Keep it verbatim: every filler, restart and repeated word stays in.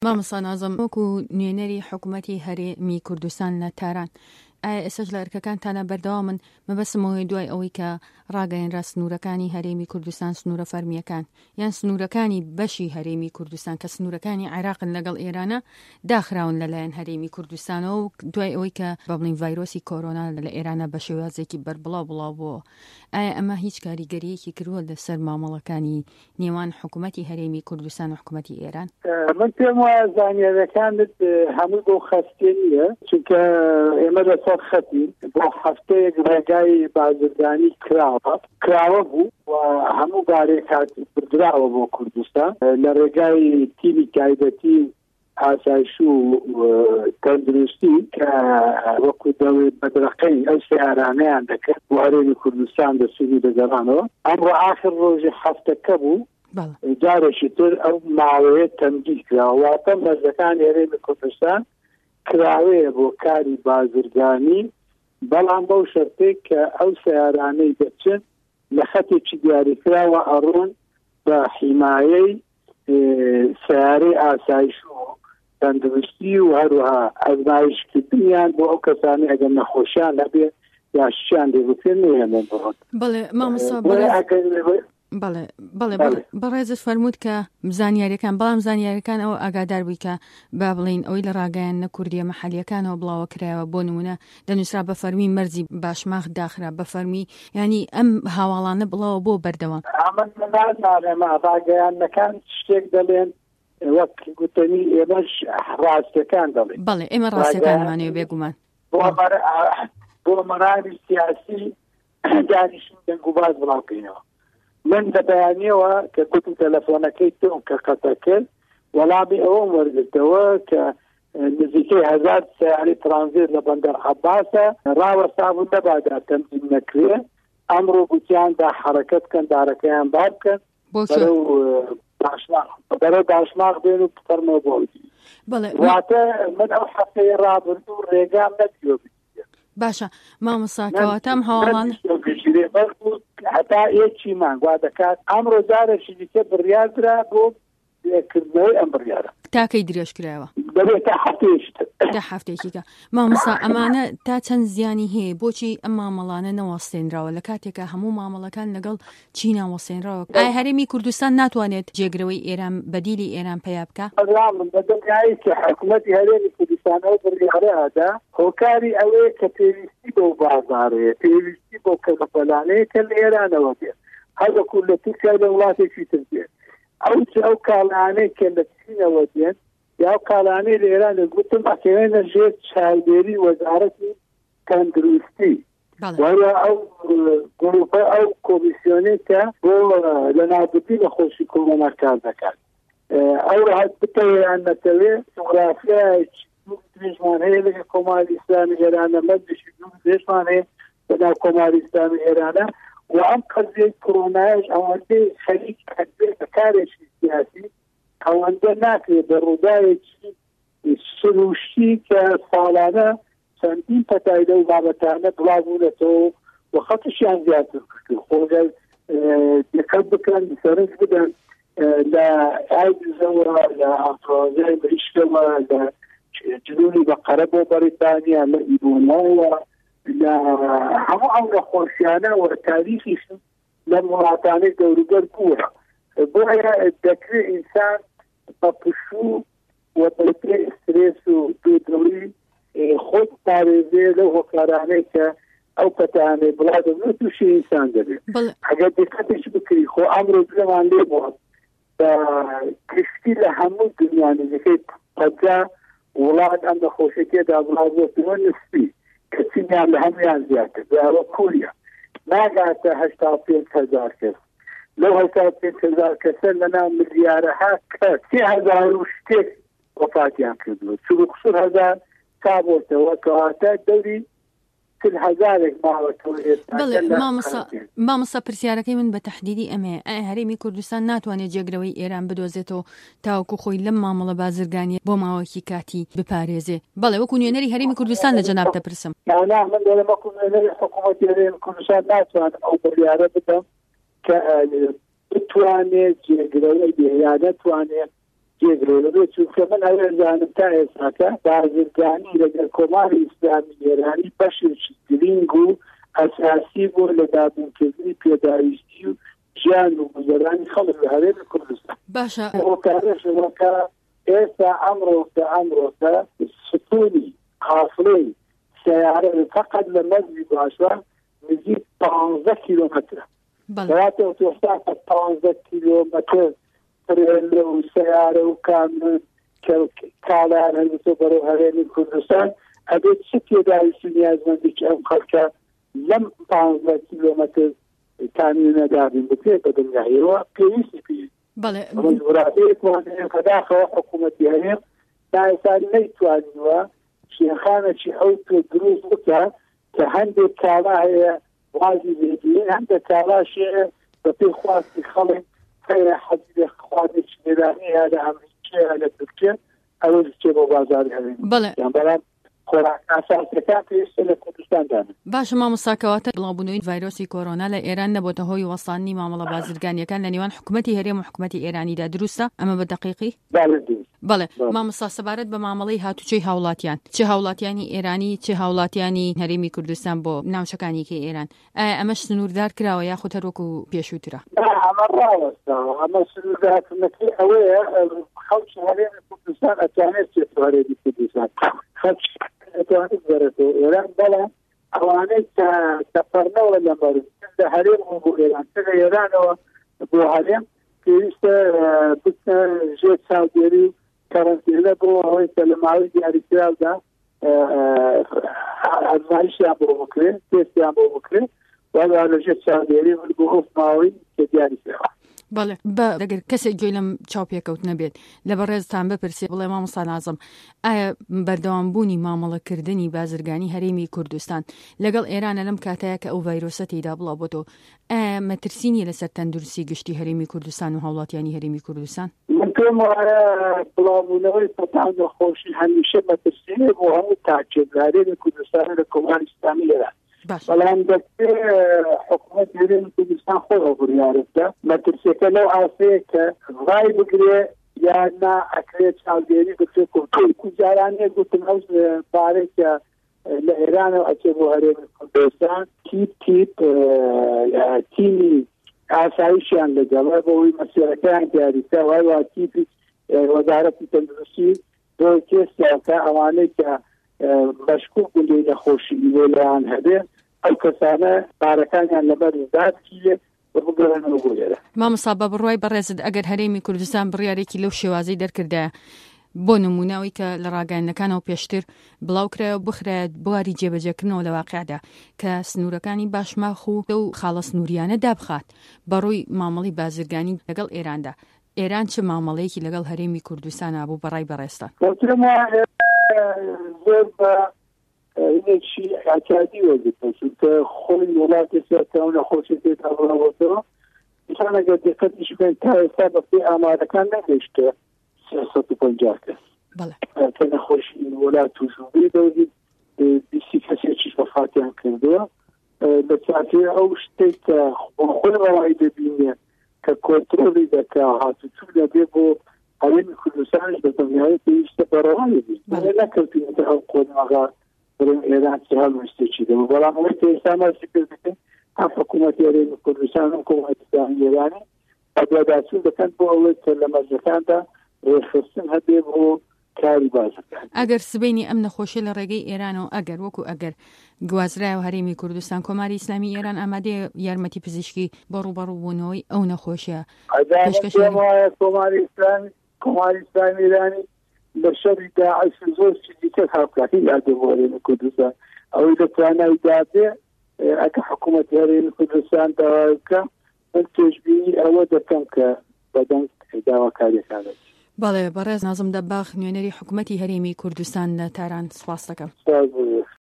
مامۆستا نازم وەکو نوێنەری حکوومەتی هەرێمی کوردستان لە تاران ئایا ئێستاش لە ئەرکەکانتانە بەردەوامن مەبەستمەوەی دوای ئەوەی کە ڕاگەیەنرا سنوورەکانی هەرێمی کوردستان سنوورە فەرمیەکان یان سنوورەکانی بەشی هەرێمی کوردستان کە سنوورەکانی عێراقن لەگەڵ ئێرانە داخراون لەلایەن هەرێمی کوردستانەوە و دوای ئەوەی کە بەڵین ڤایرۆسی کۆرۆنا لە ئێرانە بە شێوازێکی بەربڵاو بڵاو بووە ئایا ئەمە هیچ کاریگەریەکی کردووە لەسەر مامەڵەکانی نێوان حکوومەتی هەرێمی کوردستان و حکوومەتی ئێران؟ من پێم وایە زانیاریەکانت هەموو بۆ خەستێ نییە چونکە ئێمە لەسەر خەتین بۆ هەفتەیەک ڕێگای بازرگانی کراوە کراوە بوو و هەموو بارێک بردراوە بۆ کوردستان لە ڕێگای تیمی تایبەتی ئاسایش و تەندروستی کە وەکو دەوێت بەدرەقەی ئەو سیارانەیان دەکرد بۆ هەرێمی کوردستان دەسوودی دەگەڕانەوە ئەمڕۆ ئاخر ڕۆژی هەفتەکە بوو جارێکی تر ئەو ماوەیە تەمدید کراوە واتە مەرجەکانی هەرێمی کوردستان کراوەیە بۆ کاری بازرگانی بەڵام بەو شەرتێک کە ئەو سیارانەی دەچن لە خەتێکی دیاریکراوە ئەڕۆن بە حیمایەی سیارەی ئاسایش و تەندروستی و هەروەها ئەزمایشکردنیان بۆ ئەو کەسانی ئەگەر نەخۆشیان هەبێ یا شیان دێبوتێن نێنێن بڕۆن. بەڵێ مامۆستا بەڵێ بەڵێ بەڕێزت فەرمووت کە زانیاریەکان بەڵام زانیاریەکان ئەو ئاگادار بووی کە با بڵین ئەوەی لە ڕاگەیان نەکوردیە مەحەلیەکانەوە بڵاوە کرایەوە بۆ نمونە دەنووسرا بە فەرمی مەرجی باشماخ داخرا بە فەرمی ینی ئەم هاواڵانە بڵاوە بۆ بەردەوام ئەمە ڕاگەیانەکان شتێک دەڵێن وەک گوتنی ئێمەش ڕاستەکان دەڵێن بەڵێ ئێمە ڕاستەکانمانەوە بێگومان بۆ مەرانی سیاسی دانیشتن دەنگ و باز بڵاوکەینەوە من لە بەیانیەوە کە گوتم تەلەفۆنەکەی تۆ کە قەتە کرد وەڵامی ئەوە وەرگرتەوە کە نزیکەی هەزار سیارەی ترانزیت لە بەندەر عەباسە ڕاوەستابوون نەبادا تەمدید نەکرێ ئەمڕۆ گوتیان دا حەرەکەت بکەن دارەکەیان با بکەن بەرەو داشماغ بێن و فەرمەوە بۆ واتە من ئەو هەفتەیە ڕابردوو ڕێگام نەدیوە باشە مامۆستا کەواتەم هەواڵان هەتا یەکی مانگ وا دەکات ئەمڕۆ جارێکی دیکە بڕیاردرا بۆ کردنەوەی ئەم بڕیارە تاکەی درێژ کرایەوە دەبێت تا هەفتەیەشتر تا هەفتێکیکە مامۆستا ئەمانە تا چەند زیانی هەیە بۆچی ئەم مامەڵانە نەوەستێنراوە لە کاتێکە هەموو مامەڵەکان لەگەڵ چین وەستێنراوە ئایا هەرێمی کوردستان ناتوانێت جێگرەوەی ئێران بەدیلی ئێران پیا بکە؟ بەدەنیایی کە حکوومەتی هەرێمی کوردستان ئەو بڕیارەدا هۆکاری ئەوەیە کە پێویستی بۆ بازارەیە پێویستی بۆ کەلەپەلانەیە کە لە ئێرانەوە بێت هەرەکو لە تورکیا لە وڵاتێکی تر بێت ئەو ئەو کاڵانەی کە لە چینەوە دێن یا کاڵانەی لە ئێران گوتم ئەکەوێنە ژێر چاودێری وەزارەتی تەندروستی وەرە ئەو گروپە ئەو کۆمیسیۆنەی کە بۆ لە نابردی لە خۆشی کۆرۆنا کار دەکات ئەو هەت بتەوێیان نەتەوێ جوغرافیایەکی درێژمان هەیە لەگە کۆماری ئیسلامی ئێرانە مەرجێکی دوو درێژمان هەیە بەناو کۆماری ئیسلامی ئێرانە و ئەم قەزیەی کۆرۆنایش ئەوەندەی خەریک هەبێت بە کارێکی سیاسی ئەوەندە ناکرێت بە ڕووداوێکی سروشتی کە ساڵانە چەندین پەتایدە و بابەتانە بڵاوبوونەتەوە و خەتشیان زیاتر کرد خۆگەر دقت بکەن سەرنج بدەن لە ئایدزەوە لە ئەفرۆزای بریشکەوە لە جنوبی بەقەرە بۆ بەریتانیا لە ئیبۆلاوە لە هەموو ئەو نەخۆشیانە وە تاریخیش لە وڵاتانەی دەوروبەر بووە بۆیە دەکرێت ئینسان بە پشوو و بەپێ ئسترێس و دوودڵی خۆت پارێزێ لەو هۆکارانەی کە ئەو پەتانەی بڵاو دەبێت تووشی ئینسان دەبێت ئەگەر دقەتش بکری خۆ ئەمڕۆ گوێمان لێ بووە بە گشتی لە هەموو دنیا نزیکەی پەنجا وڵات ئەم نەخۆشیەکەدا بڵاو بۆتەوە نسبی کە چینیان لە هەمویان زیاتر بەوە کووریا ناگاتە هەشتا و پێنج هەزار کەس لەو هەشتا و پێنج هەزار کەسە لەناو ملیارەها کەس سێ هەزار و شتێک وەفاتیان کردووە چوار و چوار هەزار چابۆتەوە کەواتە دەوری چل هەزارێک ماوەتەوە ئێستا مامۆستا پرسیارەکەی من بە تەحدیدی ئەمەیە ئایا هەرێمی کوردستان ناتوانێت جێگرەوەی ئێران بدۆزێتەوە تاوەکو خۆی لەم مامەڵە بازرگانیە بۆ ماوەیەکی کاتی بپارێزێ بەڵێ وەکو نوێنەری هەرێمی کوردستان لە جەناب دەپرسم نا من دەڵێم وەکو نوێنەری حکوومەتی هەرێمی کوردستان ناتوانێت ئەو بڕیارە بدەم کە بتوانێت جێگرەوەی بێ یا نەتوانێت جێگرێت چونکە من ئەوێ زانم تا ئێستاکە بازرگانی لەگەڵ کۆماری ئیسلامی ئێرانی بەشێکی گرنگ و ئەساسی بۆ لە دابینکردنی پێداویستی و ژیان و گوزەرانی خەڵک لە هەرێمی کوردستان. باشە هۆکارەشەوەکە ئێستا ئەمڕۆکە ئەمڕۆکە ستوونی حافڵەی سیارە فقط لە مەرزی باشوە نزیک پانزدە کیلۆمەترە. بەڵاتەوە تۆستاکە پانزدە کیلۆمەتر ترێلە و سیارە و کامل کاڵیان هەندێتە بەرەو هەرێمی کوردستان ئەبێت چ پێداویستی نیازمەندێکی ئەم خەڵکە لەم پانزدە کیلۆمەتر تامینە دابین بکرێت بە دنیاهەوە پێویستی پێ بەڵێ خداخەوە حکوومەتی هەرێم تا ئێستا نەیتوانیوە شێخانێکی ئەوت دروست بکە کە هەندێک کاڵا هەیە وازی لێدین هەندێک کاڵاشەیە بە پێی خواستی خەڵک هەیە حەزی خوازێکی نێرانی یا لە ئەمریکا لە تورکیا ئەوە بچێ بۆ بازاری هەرێم. بەڵێ بەڵام خۆراک ئاساسیەکان پێویستە لە کوردستاندانن. باشە مامۆستاکەواتە بڵاوبوونەوەی ڤایرۆسی کۆرۆنا لە ئێران نەبووتە هۆی وەستانی مامەڵە بازرگانیەکان لە نێوان حکوومەتی هەرێم و حکوومەتی ئێرانیدا دروستە ئەمە بە دەقیقی؟ بەڵێ مامۆستا سەبارەت بە مامەڵەی هاتوچەی هاوڵاتیان چه هاوڵاتیانی ئێرانی چه هاوڵاتیانی هەرێمی کوردستان بۆ ناوچەکانێکی ئێران ئایا ئەمەش سنووردار کراوە یاخود هەروەکو پێشووترە؟ ئەمە ڕاوەستاوە ئەمە سنووردارکردنەکەی ئەوەیە خەڵکی هەرێمی کوردستان ئەتوانێت چێت هەرێمی کوردستان خەڵکی ئەتوانێت بەرەوە ئێران بەڵام ئەوانەی تەپەرنەوە لە مەرز لە هەرێم بۆ ئێران لە ئێرانەوە بۆ هەرێم پێویستە بچنە ژێر چاودێری و کەرەنتینە بۆ ئەوەی کە لە ماوەی دیاریکراودا ئەزمایشیان بۆ بکرێت تێستیان بۆ بکرێت وا لە ژێر چاودێری بۆ ئەو ماوەی کە دیاریکراوە. بەڵێ بە دەگەر کەسێک گوێی لەم چاوپێکەوت نەبێت لە بەڕێزتان بپرسێ بڵێ مامۆستا نازم ئایا بەردەوامبوونی مامەڵەکردنی بازرگانی هەرێمی کوردستان لەگەڵ ئێرانە لەم کاتەیە کە ئەو ڤایرۆسە تێیدا بڵاو بۆتەوە ئایا مەترسینی لەسەر تەندروستی گشتی هەرێمی کوردستان و هاوڵاتیانی هەرێمی کوردستان؟ من پێم وایە بڵاوبوونەوەی سەتان دەخۆشی هەمیشە مەترسینێ بۆ هەموو تاکێت لە هەرێمی کوردستان لە کۆماری ئیسلامی ئێران. بەڵام دەکتێ حکوومەت هەرێمی کوردستان خۆی بڕیارەتە مەترسیەکە لەو ئاسەیە کە ڕای بگرێ یان نا ئەکرێت چاودێری بکرێت کۆ جارانێ گوتم ئەو پارێکە لە ئێرانەوە ئەچێ بۆ هەرێمی کوردستان تیپ تیپ تیمی ئاسایشیان لەگەڵە بۆەوەی مەسیرەکان دیاریکە وای وا تیپی وەزارەتی تەندروستی بۆ کێسیاکە ئەوانەی کە مەشکوک بوون لە خۆشی ئیبۆلایان هەبێ ئەو کەسانە پارەکانیان لەبەر دادکیە بگەڕێنەوە بۆ ئێرە. مامۆستا بە بڕوای بەڕێزت ئەگەر هەرێمی کوردستان بڕیارێکی لەو شێوازەی دەرکردایە بۆ نموناوی کە لە ڕاگەیاندنەکانەوە پێشتر بڵاوکرایە و بخرایە بواری جێبەجێکردنەوە لە واقعدا کە سنوورەکانی باشماخ و ئەو خاڵە سنووریانە دابخات بەڕووی مامەڵی بازرگانی لەگەڵ ئێراندا ئێران چه مامەڵەیەکی لەگەڵ هەرێمی کوردستان بوو بەڕای بەڕێستان؟ زۆر بە هینێکی ئاکادی وەرگتە چونکە خۆی وڵاتی سیاسەوە نەخۆشی پێدا بڵاوەتەوە ئینسان ئەگەر دقەتیش بکەن تا ئێستا بەپێی ئامارەکان نەگەیشتە سێسەد و پەنجا کەس کە نەخۆشی وڵات تووشبووی دەوری بیستی کەسێکیش وەفاتیان کردووە لە چارتێ ئەو شتێک کە خۆی ڕەوایی دەبینێ کە کۆنترۆلی دەکا هاتوچوو دەبێ بۆ هەرێمی کوردستانش بە دڵنیایی پێویستە بەڕەوایی بێت نەکەوتوینەتە ئەو قۆناغا بڵێن ئێران چ هەڵویستێکی دەبێت بەڵام ئەوەی کە ئێستا ماسی پێ دەکەن هەم حکوومەتی هەرێمی کوردستان و کۆمەڵایەتیانی ئێرانی ئەگەداچوو دەکەن بۆ ئەوەی کە لە مەرجەکاندا ڕێخستن هەبێ بۆ کاری بازرگان. ئەگەر سبەینی ئەم نەخۆشیە لە ڕێگەی ئێرانەوە ئەگەر وەکو ئەگەر گوازرایەوە هەرێمی کوردستان کۆماری ئیسلامی ئێران ئامادەیە یارمەتی پزیشکی بەڕوبەڕووبوونەوەی ئەو نەخۆشیە کۆماری ئیسلامی کۆماری ئیسلامی ئێرانی بە شەڕی داعش زۆر چیزی کەس هاوکاتی یادە بۆ هەرێمی کوردستان ئەوەی لە توانای دابێ ئەگە حکوومەتی هەرێمی کوردستان داواکە من پێشبینی ئەوە دەکەم کە بەدەنگ داواکاریەکانێت. بەڵێ بەڕێز نازم دەباغ نوێنەری حکوومەتی هەرێمی کوردستان لە تاران سپاس دەکەم.